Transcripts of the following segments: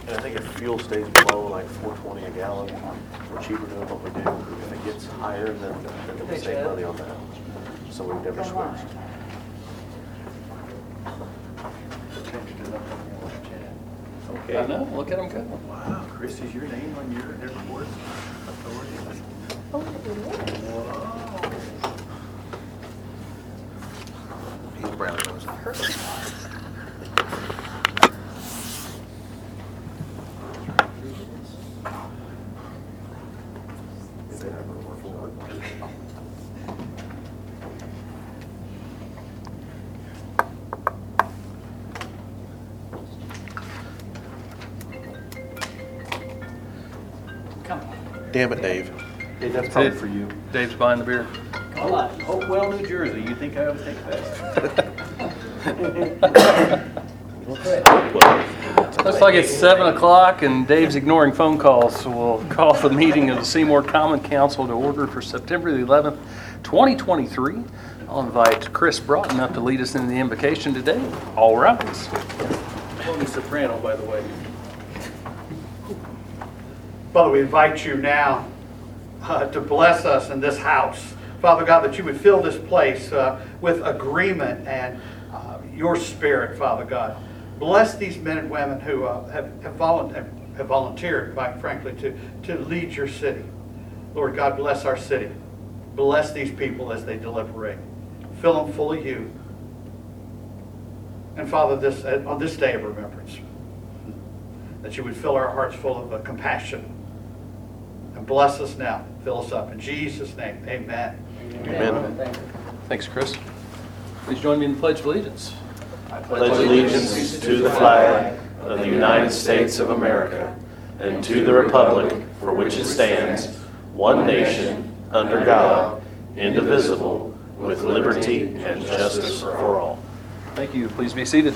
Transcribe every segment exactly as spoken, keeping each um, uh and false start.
And I think if fuel stays below like four twenty a gallon, we're cheaper doing what we do. If it gets higher, then, then we save money on that. So we've never switched. Okay. I know, look at them go. Wow, Chris, is your name on your airport authority? Oh, it is. Wow. He's brown nose. Come on. Damn it, Dave. Hey, that's That's probably it. for you. Dave's buying the beer. Come on, Hopewell, New Jersey. You think I always take that? Looks like it's seven o'clock and Dave's ignoring phone calls, so we'll call the meeting of the Seymour Common Council to order for September the eleventh, twenty twenty-three. I'll invite Chris Broughton up to lead us in the invocation today. All rise. Tony Soprano, by the way. Father, we invite you now uh, to bless us in this house. Father God, that you would fill this place uh, with agreement and uh, your spirit, Father God. Bless these men and women who uh, have, have, volunteered, have volunteered, quite frankly, to, to lead your city. Lord God, bless our city. Bless these people as they deliberate. Fill them full of you. And Father, this uh, on this day of remembrance, that you would fill our hearts full of uh, compassion. And bless us now. Fill us up. In Jesus' name, amen. Amen. Thanks, Chris. Please join me in the Pledge of Allegiance. Pledge allegiance to the flag of the United States of America and to the republic for which it stands, one nation, under God, indivisible, with liberty and justice for all. Thank you. Please be seated.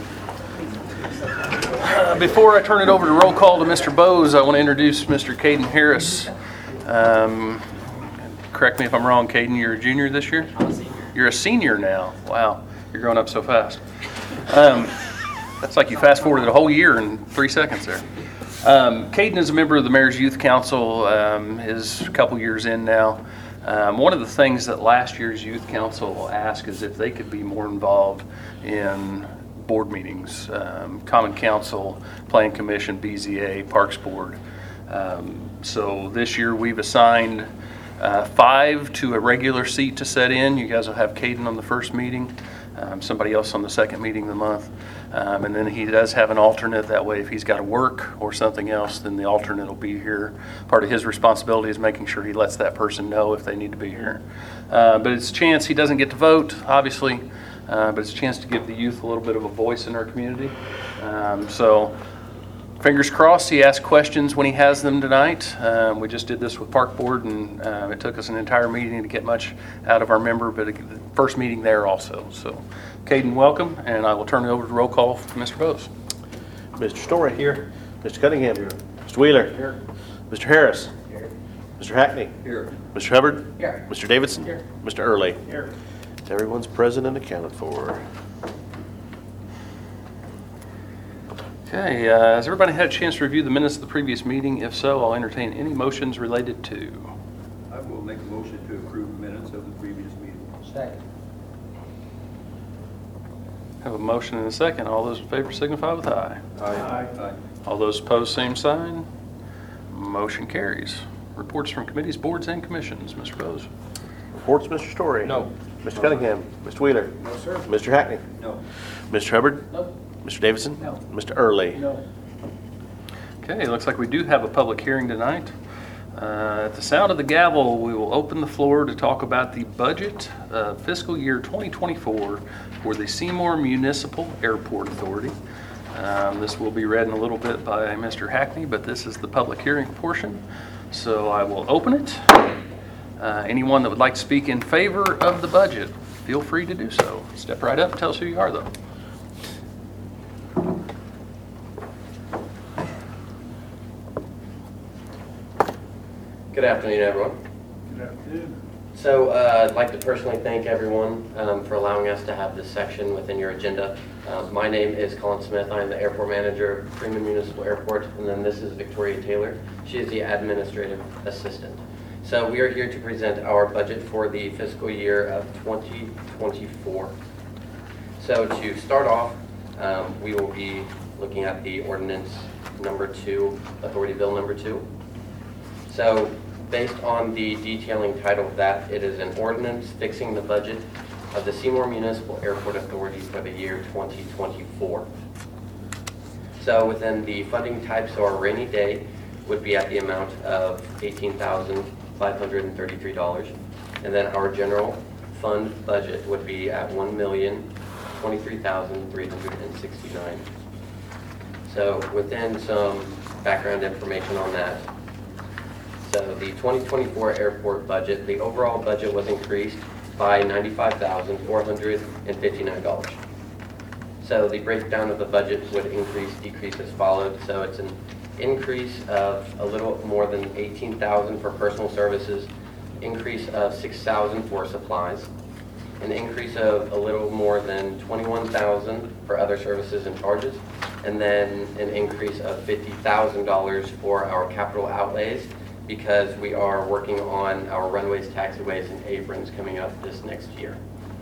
Uh, Before I turn it over to roll call to Mister Bose, I want to introduce Mister Caden Harris. Um, correct me if I'm wrong, Caden, you're a junior this year? I'm a senior. You're a senior now. Wow, you're growing up so fast. Um, that's like you fast forwarded a whole year in three seconds there. Um, Caden is a member of the Mayor's Youth Council, um, is a couple years in now. Um, one of the things that last year's Youth Council asked is if they could be more involved in board meetings, um, Common Council, Plan Commission, B Z A, Parks Board. Um, so this year we've assigned uh, five to a regular seat to set in. You guys will have Caden on the first meeting, um, somebody else on the second meeting of the month. Um, and then he does have an alternate. That way if he's got to work or something else, then the alternate will be here. Part of his responsibility is making sure he lets that person know if they need to be here. Uh, but it's a chance. He doesn't get to vote, obviously. Uh, but it's a chance to give the youth a little bit of a voice in our community. Um, so fingers crossed he asks questions when he has them tonight. Um, we just did this with Park Board, and uh, it took us an entire meeting to get much out of our member, but the first meeting there also. So Caden, welcome, and I will turn it over to roll call for Mister Bose. Mister Story. Here. Mister Cunningham. Here. Mister Wheeler. Here. Mister Harris. Here. Mister Hackney. Here. Mister Hubbard. Here. Mister Davidson. Here. Mister Early. Here. Everyone's present and accounted for. Okay, uh, has everybody had a chance to review the minutes of the previous meeting? If so, I'll entertain any motions related to. I will make a motion to approve minutes of the previous meeting. Second. Have a motion and a second. All those in favor signify with aye. Aye. All those opposed, same sign. Motion carries. Reports from committees, boards, and commissions. Mister Bose. Reports, Mister Story. No. Mister Cunningham. Mister Wheeler. No, sir. Mister Hackney. No. Mister Hubbard. No. Mister Davidson. No. Mister Early. No. Okay, looks like we do have a public hearing tonight. Uh, At the sound of the gavel, we will open the floor to talk about the budget uh, fiscal year twenty twenty-four for the Seymour Municipal Airport Authority. Um, This will be read in a little bit by Mister Hackney, but this is the public hearing portion. So I will open it. Uh, Anyone that would like to speak in favor of the budget, feel free to do so. Step right up and tell us who you are, though. Good afternoon, everyone. Good afternoon. So uh, I'd like to personally thank everyone um, for allowing us to have this section within your agenda. Uh, my name is Colin Smith. I'm the airport manager of Freeman Municipal Airport, and then this is Victoria Taylor. She is the administrative assistant. So we are here to present our budget for the fiscal year of twenty twenty-four. So to start off, um, we will be looking at the ordinance number two, authority bill number two. So based on the detailing title of that, it is an ordinance fixing the budget of the Seymour Municipal Airport Authority for the year twenty twenty-four. So within the funding type, so our rainy day would be at the amount of eighteen thousand five hundred thirty-three dollars. And then our general fund budget would be at one million twenty-three thousand three hundred sixty-nine dollars. So within some background information on that, so the twenty twenty-four airport budget, the overall budget was increased by ninety-five thousand four hundred fifty-nine dollars. So the breakdown of the budget would increase, decrease as followed. So it's an increase of a little more than eighteen thousand dollars for personal services, increase of six thousand dollars for supplies, an increase of a little more than twenty-one thousand dollars for other services and charges, and then an increase of fifty thousand dollars for our capital outlays, because we are working on our runways, taxiways, and aprons coming up this next year.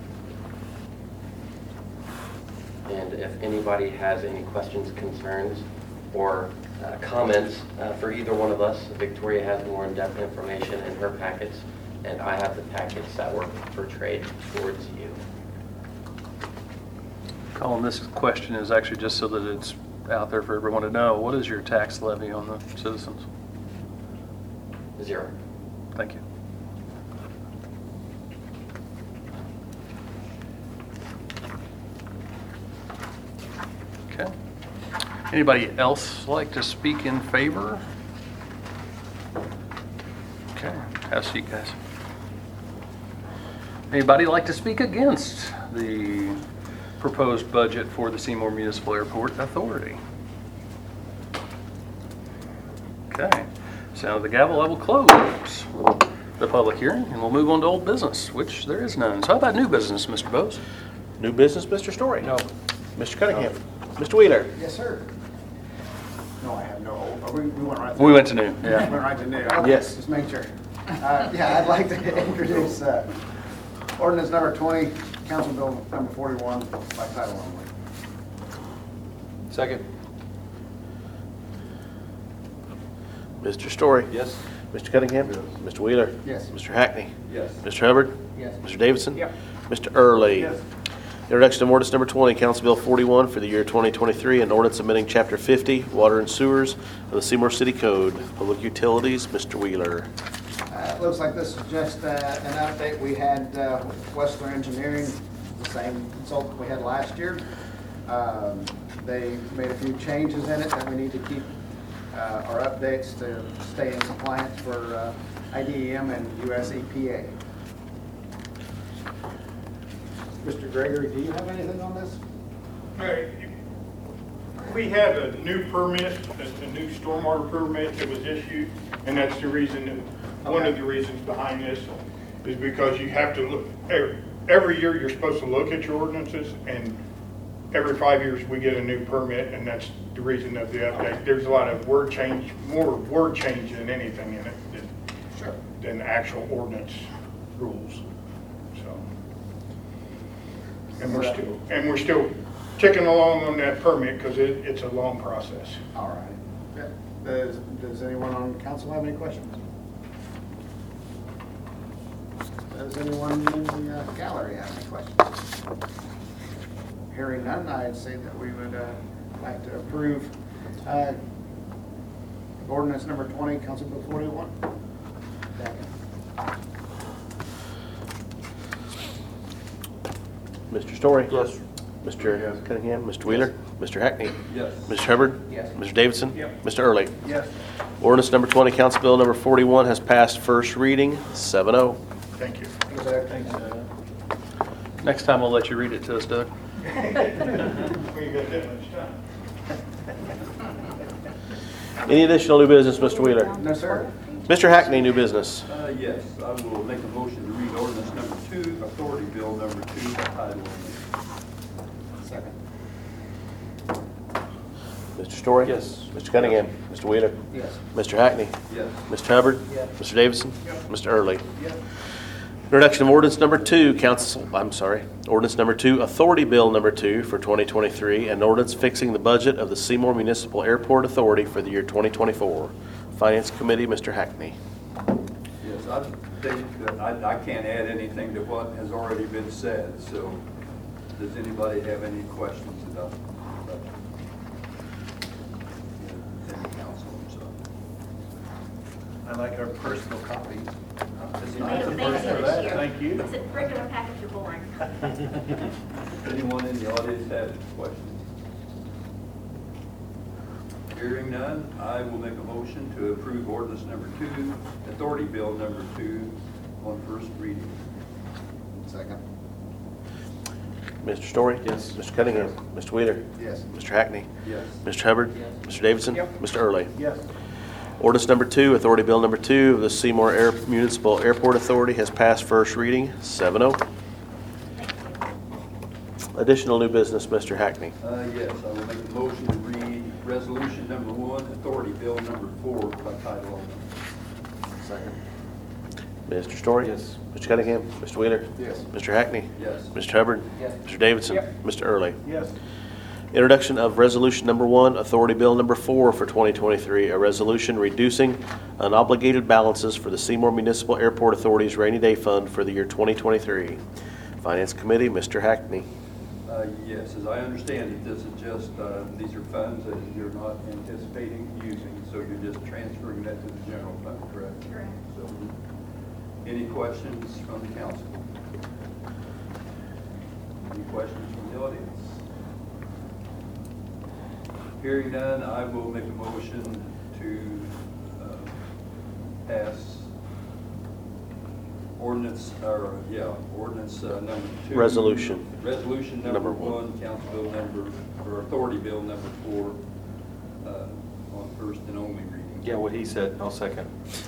And if anybody has any questions, concerns, or uh, comments uh, for either one of us, Victoria has more in-depth information in her packets, and I have the packets that were portrayed towards you. Colin, this question is actually just so that it's out there for everyone to know. What is your tax levy on the citizens? Zero. Thank you. Okay. Anybody else like to speak in favor? Okay, have a seat, guys. Anybody like to speak against the proposed budget for the Seymour Municipal Airport Authority? Okay. Sound of the gavel, I will close the public hearing, and we'll move on to old business, which there is none. So how about new business, Mister Bose? New business, Mister Story? No. Mister Cunningham? Mister Wheeler? Yes, sir. No, I have no old. Oh, we, we went right. We went to new, We yeah. went right to new. Okay, Yes. Just make sure. Uh, yeah, I'd like to introduce uh, ordinance number twenty, council bill number forty-one by title only. Second. Mister Story? Yes. Mister Cunningham? Yes. Mister Wheeler? Yes. Mister Hackney? Yes. Mister Hubbard? Yes. Mister Davidson? Yep. Mister Early? Yes. Introduction of ordinance number twenty, Council Bill forty-one for the year twenty twenty-three, and ordinance amending Chapter fifty, Water and Sewers of the Seymour City Code, Public Utilities. Mister Wheeler. Uh, It looks like this is just uh, an update. We had uh, Westler Engineering, the same consultant we had last year. Um, They made a few changes in it that we need to keep uh, our updates to stay in compliance for uh, I D E M and U S E P A. Mister Gregory, do you have anything on this? Right. We had a new permit, a new stormwater permit that was issued, and that's the reason, one of the reasons behind this is because you have to look, every, every year you're supposed to look at your ordinances, and every five years we get a new permit, and that's the reason of the update. There's a lot of word change, more word change than anything in it than, Sure. than the actual ordinance rules. So, and we're still, and we're still ticking along on that permit because it, it's a long process. All right. Yeah. Does, does anyone on council have any questions? Does anyone in the uh, gallery have any questions? Hearing none, I'd say that we would uh, like to approve uh, ordinance number twenty, Council Bill forty-one. Mister Story? Yes. Mister Yes. Cunningham? Mister Wheeler? Mister Hackney? Yes. Mister Hubbard? Yes. Mister Davidson? Yep. Mister Early? Yes. Ordinance number twenty, Council Bill number forty-one has passed first reading, seven oh. Thank you. Thanks, Doug. Next time I'll let you read it to us, Doug. We ain't got that much time. Any additional new business, Mister Wheeler? No, sir. Mister Hackney, new business. Uh, yes, I will make a motion to read read ordinance number two, authority bill number two by title only. Second. Mister Story? Yes. Mister Cunningham? Mister Wheeler? Yes. Mister Hackney? Yes. Mister Hubbard? Yes. Mister Davidson? Yes. Mister Early? Yes. Introduction of ordinance number two, council, I'm sorry, ordinance number two, authority bill number two for twenty twenty-three, and ordinance fixing the budget of the Seymour Municipal Airport Authority for the year twenty twenty-four. Finance Committee, Mister Hackney. Yes, I think that I, I can't add anything to what has already been said, so does anybody have any questions about about any council or so? I like our personal copies. Is Made them fancy this year. Thank you. It's a regular package are boring. Anyone in the audience have any questions? Hearing none, I will make a motion to approve ordinance number two, authority bill number two, on first reading. Second. Mister Story? Yes. Mister Cunningham? Mister Wheeler? Yes. Mister Hackney? Yes. Mister Hubbard? Yes. Mister Davidson? Yep. Mister Early? Yes. Ordinance number two, authority bill number two of the Seymour Air Municipal Airport Authority has passed first reading, seven oh. Additional new business, Mister Hackney. Uh, yes, I will make a motion to read resolution number one, authority bill number four by title only. Second. Mister Story? Yes. Mister Cunningham? Mister Wheeler? Yes. Mister Hackney? Yes. Mister Hubbard? Yes. Mister Davidson? Yep. Mister Early? Yes. Introduction of resolution number one, authority bill number four for twenty twenty-three, a resolution reducing unobligated balances for the Seymour Municipal Airport Authority's rainy day fund for the year twenty twenty-three. Finance Committee, Mister Hackney. Uh, yes, as I understand it, this is just, uh, these are funds that you're not anticipating using, so you're just transferring that to the general fund, correct? Correct. So, any questions from the council? Any questions from the audience? Hearing none, I will make a motion to uh, pass ordinance, or, yeah, ordinance uh, number two. Resolution. Resolution number Number one. one, council bill number, or authority bill number four, uh, on first and only reading. Yeah, what he said, I'll second.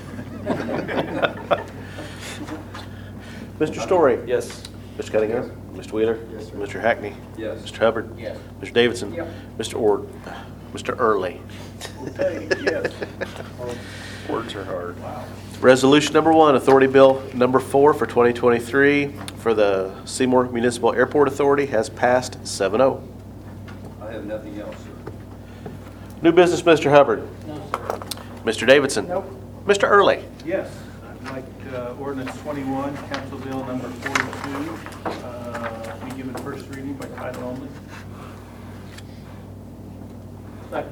Mister Story? Yes. Mister Cunningham? Mister Wheeler? Yes, sir. Mister Hackney? Yes. Mister Hubbard? Yes. Mister Davidson? Yep. Mister Ord? Mister Early? Yes. Words are hard. Resolution number one, authority bill number four for twenty twenty-three for the Seymour Municipal Airport Authority has passed seven oh. I have nothing else, sir. New business, Mister Hubbard. No, sir. Mister Davidson. Nope. Mister Early. Yes, I'd like uh, ordinance twenty-one, council bill number forty-two, uh, be given first reading by title only. Second.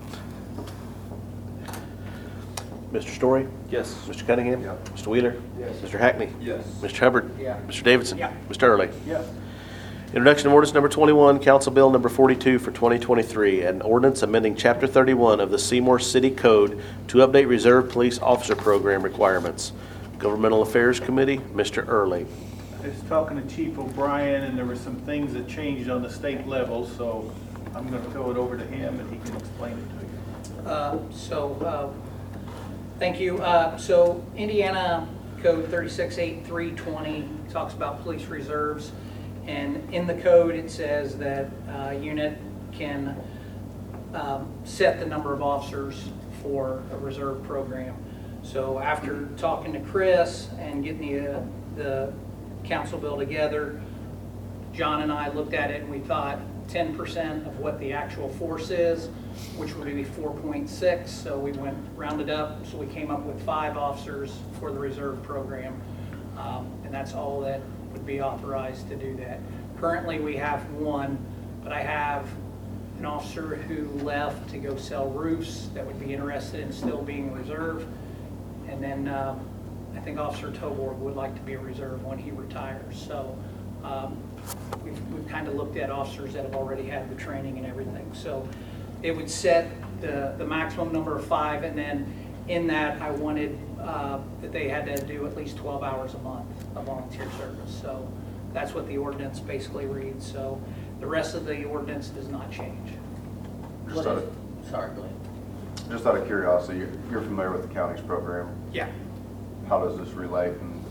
Mister Story. Yes. Mister Cunningham. Yeah. Mister Wheeler. Yes. Mister Hackney. Yes. Mister Hubbard. Yeah. Mister Davidson. Yeah. Mister Early. Yes. Introduction of ordinance number twenty-one, council bill number forty-two for twenty twenty-three, an ordinance amending chapter thirty-one of the Seymour City Code to update reserve police officer program requirements. Governmental Affairs Committee, Mister Early. I was talking to Chief O'Brien, and there were some things that changed on the state level, so I'm going to throw it over to him, and he can explain it to you. Uh, So, uh, thank you. Uh, So Indiana Code thirty-six eighty-three twenty talks about police reserves. And in the code, it says that a unit can um, set the number of officers for a reserve program. So after talking to Chris and getting the, uh, the council bill together, John and I looked at it and we thought ten percent of what the actual force is, which would be four point six. So we went rounded up, so we came up with five officers for the reserve program. Um, and that's all that would be authorized to do that. Currently, we have one, but I have an officer who left to go sell roofs that would be interested in still being reserve. And then um, I think Officer Tobor would like to be a reserve when he retires. So um, we've, we've kind of looked at officers that have already had the training and everything. So it would set the, the maximum number of five, and then in that I wanted uh, that they had to do at least twelve hours a month of volunteer service. So that's what the ordinance basically reads. So the rest of the ordinance does not change. Just out of, Sorry, go ahead. just out of curiosity, you're- you're familiar with the county's program. Yeah. How does this relate, and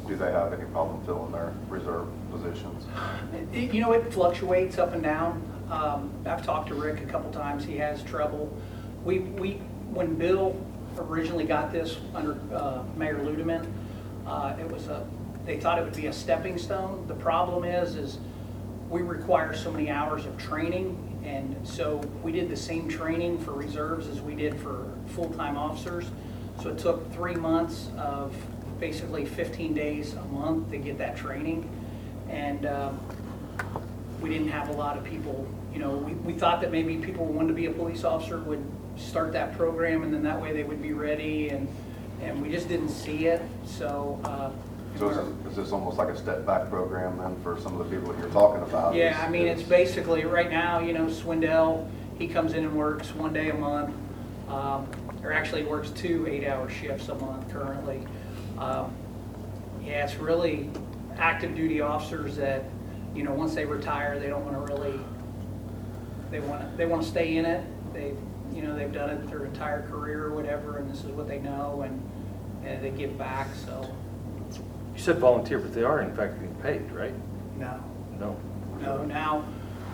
do they have any problem filling their reserve positions? It- You know, it fluctuates up and down. Um, I've talked to Rick a couple times, he has trouble. We, we, when Bill originally got this under uh, Mayor Ludeman, uh, it was a, they thought it would be a stepping stone. The problem is, is we require so many hours of training, and so we did the same training for reserves as we did for full-time officers. So it took three months of basically fifteen days a month to get that training. And um, we didn't have a lot of people, you know, we, we thought that maybe people who wanted to be a police officer would start that program, and then that way they would be ready, and, and we just didn't see it. So, uh, So is this- is this almost like a step back program then for some of the people that you're talking about? yeah, Is- I mean, is- it's basically, right now, you know, Swindell, he comes in and works one day a month, um, or actually works two eight-hour shifts a month currently. Um, Yeah, it's really active duty officers that, you know, once they retire, they don't want to really, they want to, they want to stay in it. They, you know, they've done it their entire career or whatever, and this is what they know, and, and they give back, so, You said volunteer, but they are in fact being paid, right? no. No. No, now,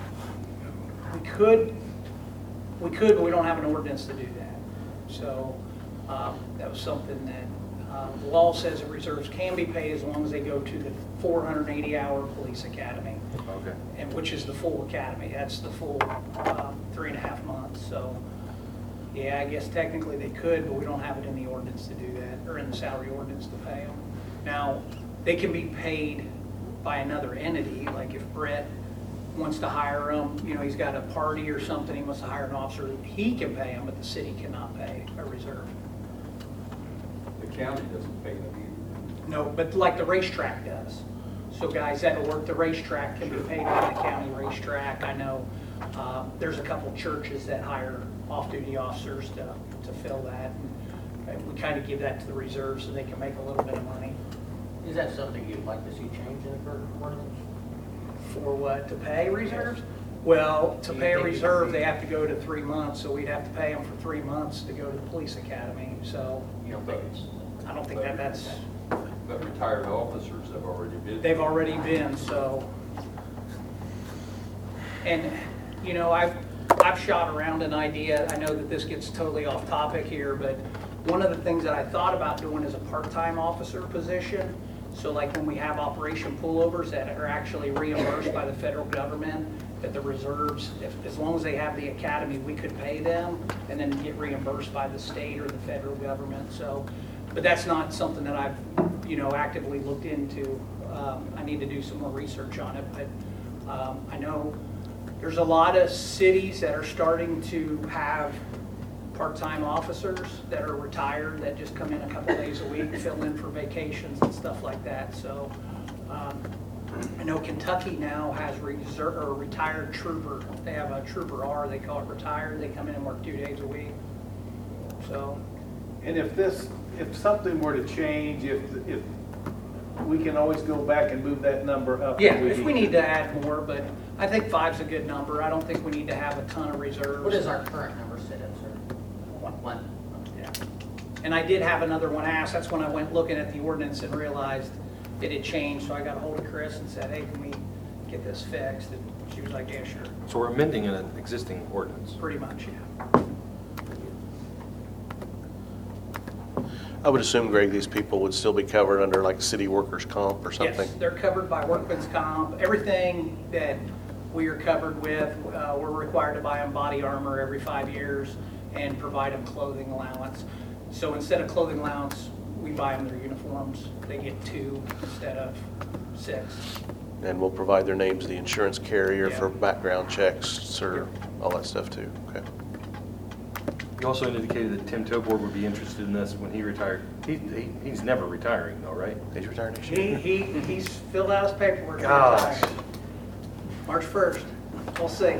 we could, we could, but we don't have an ordinance to do that. So, um, that was something that, um, the law says that reserves can be paid as long as they go to the four hundred eighty hour police academy. Okay. And which is the full academy, that's the full, um, three and a half months, so, yeah, I guess technically they could, but we don't have it in the ordinance to do that, or in the salary ordinance to pay them. Now, they can be paid by another entity, like if Brett wants to hire them, you know, he's got a party or something, he wants to hire an officer, he can pay them, but the city cannot pay a reserve. The county doesn't pay them either. No, but like the racetrack does. So guys that work the racetrack can be paid by the county racetrack. I know um, there's a couple churches that hire off-duty officers to, to fill that. And we kind of give that to the reserve so they can make a little bit of money. Is that something you'd like to see change in the current ordinance? For what, to pay reserves? Well, to pay a reserve, they have to go to three months, so we'd have to pay them for three months to go to the police academy. So You don't think it's, I don't think that that's, But retired officers have already been. they've already been, so. And, you know, I've, I've shot around an idea. I know that this gets totally off topic here, but one of the things that I thought about doing is a part-time officer position. So like when we have operation pullovers that are actually reimbursed by the federal government, that the reserves, if, as long as they have the academy, we could pay them and then get reimbursed by the state or the federal government. So, but that's not something that I've, you know, actively looked into. Um, I need to do some more research on it, but um, I know there's a lot of cities that are starting to have part-time officers that are retired that just come in a couple days a week, fill in for vacations and stuff like that. So um, I know Kentucky now has reserve or retired trooper. They have a trooper R, they call it retired. They come in and work two days a week. So, And if this, if something were to change, if, if, we can always go back and move that number up. yeah, if we need to add more, but I think five's a good number. I don't think we need to have a ton of reserves. what is our current number sit at, sir? One. Yeah. And I did have another one asked. That's when I went looking at the ordinance and realized it had changed. So I got a hold of Chris and said, hey, can we get this fixed? And she was like, yeah, sure. So we're amending an existing ordinance. Pretty much, yeah. I would assume, Greg, these people would still be covered under like city workers' comp or something? Yes, they're covered by workman's comp. Everything that we are covered with, uh, we're required to buy them body armor every five years and provide them clothing allowance. So instead of clothing allowance, we buy them their uniforms. They get two instead of six. And we'll provide their names to the insurance carrier Yeah. for background checks or all that stuff too, okay? You also indicated that Tim Tobor would be interested in this when he retired. He, he he's never retiring though, right? He's retiring next He, year. he, he's filled out his paperwork. to Gosh. retire. March first, we'll see.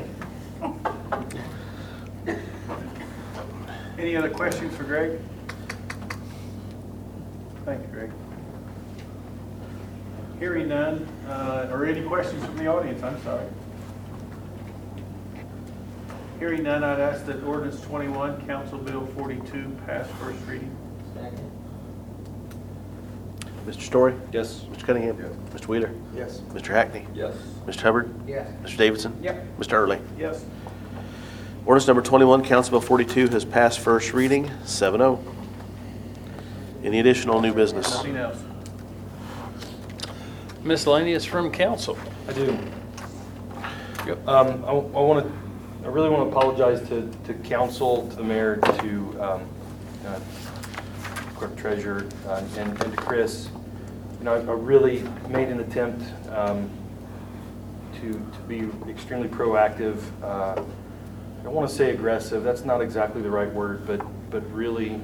Any other questions for Greg? Thank you, Greg. Hearing none, uh, or any questions from the audience, I'm sorry. Hearing none, I'd ask that ordinance twenty-one, Council Bill forty-two, pass first reading. Second. Mister Story? Yes. Mister Cunningham? Yes. Mister Wheeler? Yes. Mister Hackney? Yes. Mister Hubbard? Yes. Mister Davidson? Yep. Mister Early? Yes. Ordinance number twenty-one, Council Bill forty-two has passed first reading, seven oh. Any additional new business? Nothing else. Miscellaneous from council. I do. Yep. Um, I, I want to, I really want to apologize to, to council, to the mayor, to, um, uh, clerk treasurer, uh, and, and to Chris. You know, I, I really made an attempt, um, to, to be extremely proactive. Uh, I don't want to say aggressive, that's not exactly the right word, but, but really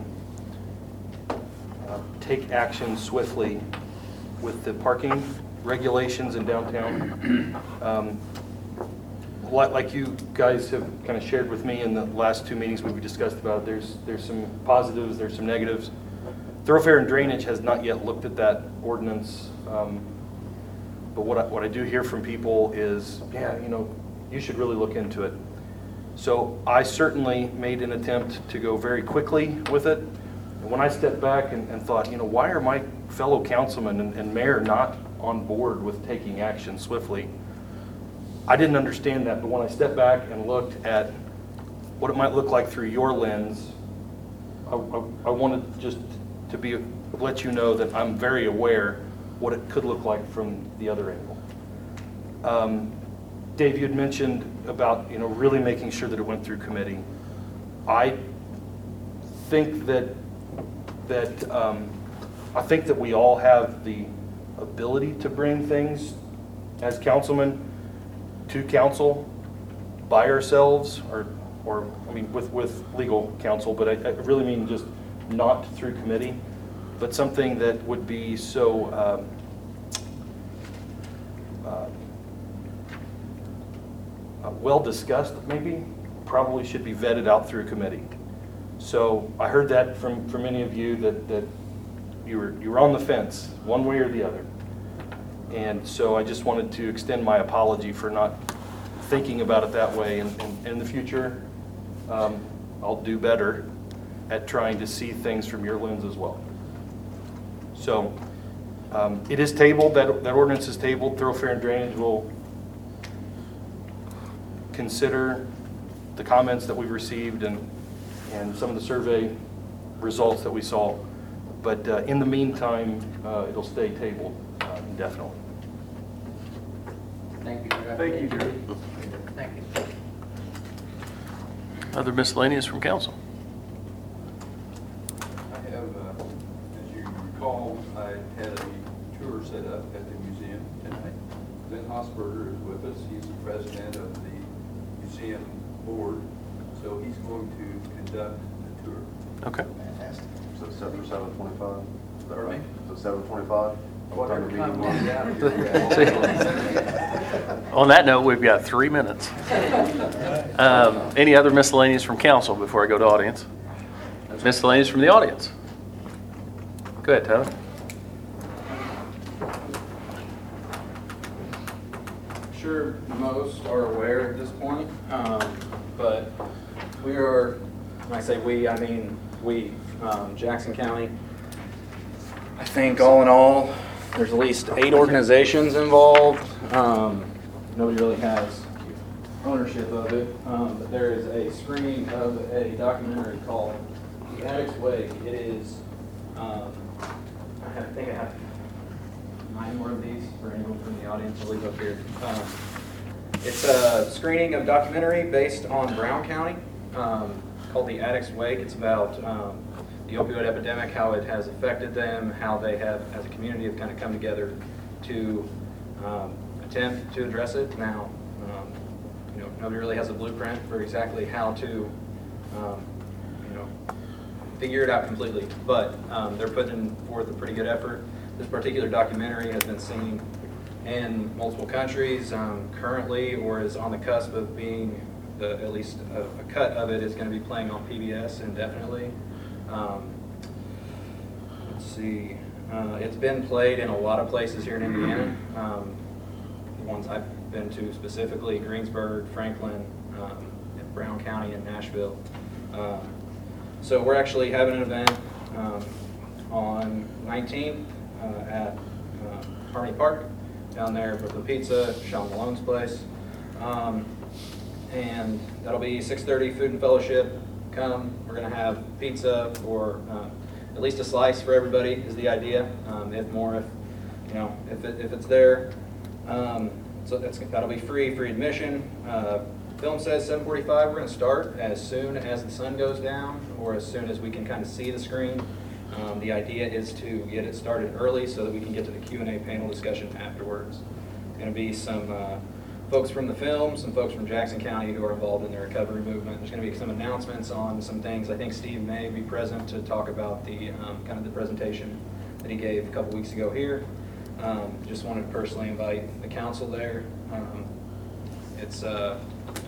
uh, take action swiftly with the parking regulations in downtown. Um, Like like you guys have kind of shared with me in the last two meetings we've discussed about, there's, there's some positives, there's some negatives. Thoroughfare and Drainage has not yet looked at that ordinance. Um, But what I, what I do hear from people is, yeah, you know, you should really look into it. So I certainly made an attempt to go very quickly with it. And when I stepped back and, and thought, you know, why are my fellow councilmen and, and mayor not on board with taking action swiftly? I didn't understand that, but when I stepped back and looked at what it might look like through your lens, I, I, I wanted just to be, let you know that I'm very aware what it could look like from the other angle. Um, Dave, you had mentioned about, you know, really making sure that it went through committee. I think that, that um, I think that we all have the ability to bring things as councilmen to council by ourselves, or, or I mean, with, with legal counsel, but I, I really mean just not through committee, but something that would be so um, uh, uh, well discussed, maybe, probably should be vetted out through committee. So I heard that from, from many of you that, that you were, you were on the fence, one way or the other. And so I just wanted to extend my apology for not thinking about it that way. And, and in the future, um, I'll do better at trying to see things from your lens as well. So um, it is tabled, that, that ordinance is tabled. Thoroughfare and Drainage will consider the comments that we've received and, and some of the survey results that we saw. But uh, in the meantime, uh, it'll stay tabled uh, indefinitely. Thank you. Thank you, Jerry. Thank you. Other miscellaneous from council. I have, uh, as you recall, I had a tour set up at the museum tonight. Glenn Hosberger is with us. He's the president of the museum board, so he's going to conduct the tour. Okay. Fantastic. So set for seven twenty-five? Is that Pardon right? me? So seven twenty-five? Whatever time we get out On that note, we've got three minutes. Um, any other miscellaneous from council before I go to audience? Miscellaneous from the audience. Go ahead, Tyler. Sure, most are aware at this point, um, but we are, when I say we, I mean we, um, Jackson County. I think all in all, there's at least eight organizations involved. Um, nobody really has ownership of it, um, but there is a screening of a documentary called The Addict's Way. It is, um, I have- think I have nine more of these for anyone from the audience. I'll leave up here. Um, it's a screening of documentary based on Brown County um, called The Addict's Wake. It's about um, the opioid epidemic, how it has affected them, how they have, as a community, have kind of come together to um, attempt to address it. Now, um, you know, nobody really has a blueprint for exactly how to, um, you know, figure it out completely, but um, they're putting forth a pretty good effort. This particular documentary has been seen in multiple countries um, currently, or is on the cusp of being, the, at least a, a cut of it is going to be playing on P B S indefinitely. Um, let's see, uh, it's been played in a lot of places here in Indiana. Um, the ones I've been to specifically, Greensburg, Franklin, um, Brown County, and Nashville. Um, so we're actually having an event um, on nineteenth uh, at uh, Harmony Park down there for the pizza, Sean Malone's place. Um, and that'll be six thirty, food and fellowship. Come, we're gonna have pizza for uh, at least a slice for everybody is the idea. Um, if more, if you know, if it, if it's there. Um, so that's that'll be free, free admission. Uh, film says seven forty-five. We're gonna start as soon as the sun goes down, or as soon as we can kind of see the screen. Um, the idea is to get it started early so that we can get to the Q and A panel discussion afterwards. Going to be some uh, folks from the film, some folks from Jackson County who are involved in the recovery movement. There's going to be some announcements on some things. I think Steve may be present to talk about the um, kind of the presentation that he gave a couple weeks ago here. Um, just wanted to personally invite the council there. Um, it's uh,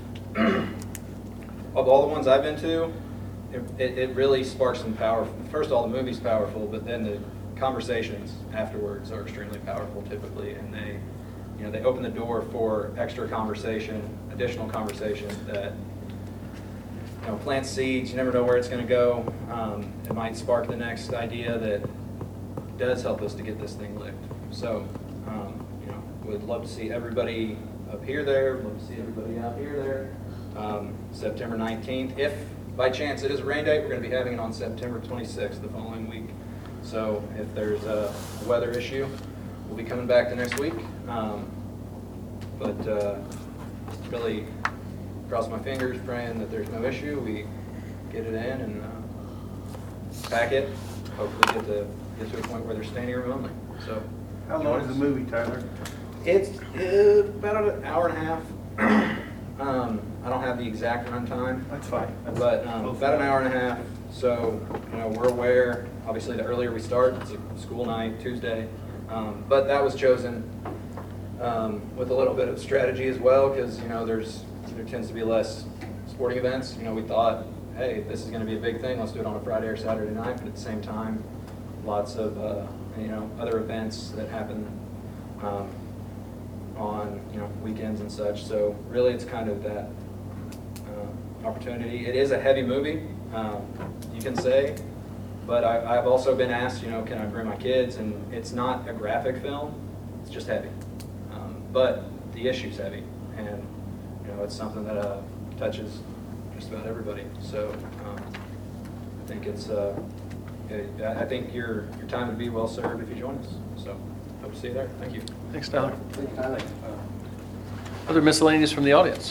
of all the ones I've been to, It, it, it really sparks some power. First of all, the movie's powerful, but then the conversations afterwards are extremely powerful typically, and they, you know, they open the door for extra conversation, additional conversation that, you know, plant seeds. You never know where it's going to go. Um, it might spark the next idea that does help us to get this thing licked. So, um, you know, would love to see everybody up here there. Love to see everybody out here there. Um, September nineteenth, if by chance it is a rain date, we're going to be having it on September twenty-sixth, the following week. So if there's a weather issue, we'll be coming back the next week. Um, but uh, really cross my fingers, praying that there's no issue. We get it in and uh, pack it. Hopefully get to get to a point where they're standing room only. So how long is the movie, Tyler? It's uh, about an hour and a half. Um, I don't have the exact run time. That's fine. That's but um, about an hour and a half. So, you know, we're aware, obviously, the earlier we start, it's a school night, Tuesday. Um, but that was chosen um, with a little bit of strategy as well, because, you know, there's there tends to be less sporting events. You know, we thought, hey, this is going to be a big thing. Let's do it on a Friday or Saturday night. But at the same time, lots of, uh, you know, other events that happen um, on, you know, weekends and such. So really it's kind of that uh, opportunity. It is a heavy movie, um, you can say, but I, I've also been asked, you know, can I bring my kids? And it's not a graphic film, it's just heavy. Um, but the issue's heavy, and, you know, it's something that uh, touches just about everybody. So um, I think it's, uh, it, I think your, your time would be well served if you join us. So hope to see you there. Thank you. Thanks, Tyler. Thank you, Tyler. Other miscellaneous from the audience?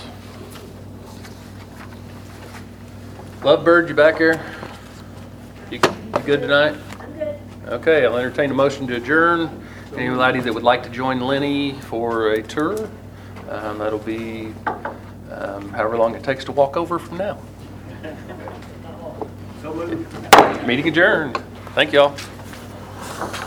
Lovebird, you back here? You, you good tonight? I'm good. Okay, I'll entertain a motion to adjourn. Anybody that would like to join Lenny for a tour, um, that'll be um, however long it takes to walk over from now. So moved. Meeting adjourned. Thank y'all.